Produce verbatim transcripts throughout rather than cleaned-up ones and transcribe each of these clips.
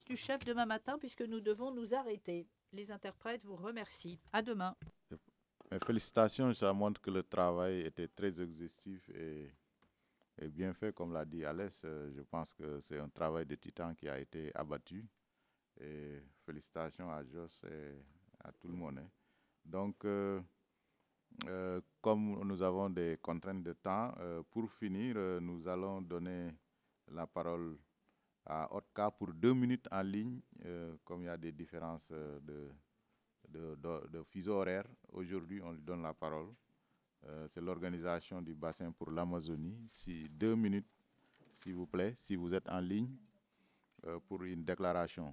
du chef demain matin puisque nous devons nous arrêter. Les interprètes vous remercient. À demain. Mes félicitations, ça montre que le travail était très exhaustif et, et bien fait, comme l'a dit Alès. Euh, Je pense que c'est un travail de titan qui a été abattu. Et félicitations à Jos et à tout le monde, hein. Donc, euh, euh, comme nous avons des contraintes de temps, euh, pour finir, euh, nous allons donner la parole à Otka pour deux minutes en ligne, euh, comme il y a des différences euh, de, de, de, de fuseau horaire. Aujourd'hui, on lui donne la parole. Euh, c'est l'organisation du bassin pour l'Amazonie. Si, deux minutes, s'il vous plaît, si vous êtes en ligne euh, pour une déclaration.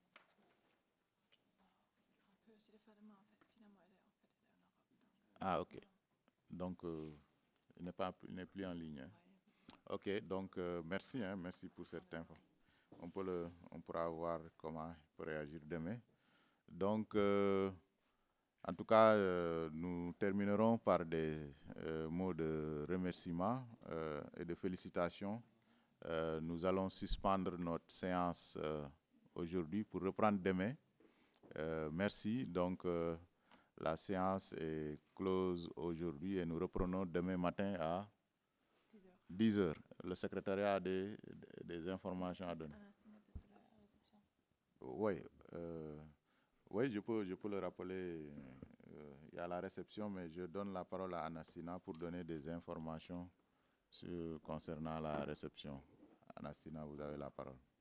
Ah, ok. Donc, euh, il n'est pas, il n'est plus en ligne, hein. Ok, donc euh, merci, hein, merci pour cette info. On peut le, on pourra voir comment il peut réagir demain. Donc, euh, en tout cas, euh, nous terminerons par des euh, mots de remerciement euh, et de félicitations. Euh, nous allons suspendre notre séance euh, aujourd'hui pour reprendre demain. Euh, merci. Donc, euh, la séance est close aujourd'hui et nous reprenons demain matin à dix heures. Le secrétariat a des, des informations à donner. Oui, euh, oui, je peux, je peux le rappeler. Euh, il y a la réception, mais je donne la parole à Anastina pour donner des informations sur, concernant la réception. Anastina, vous avez la parole.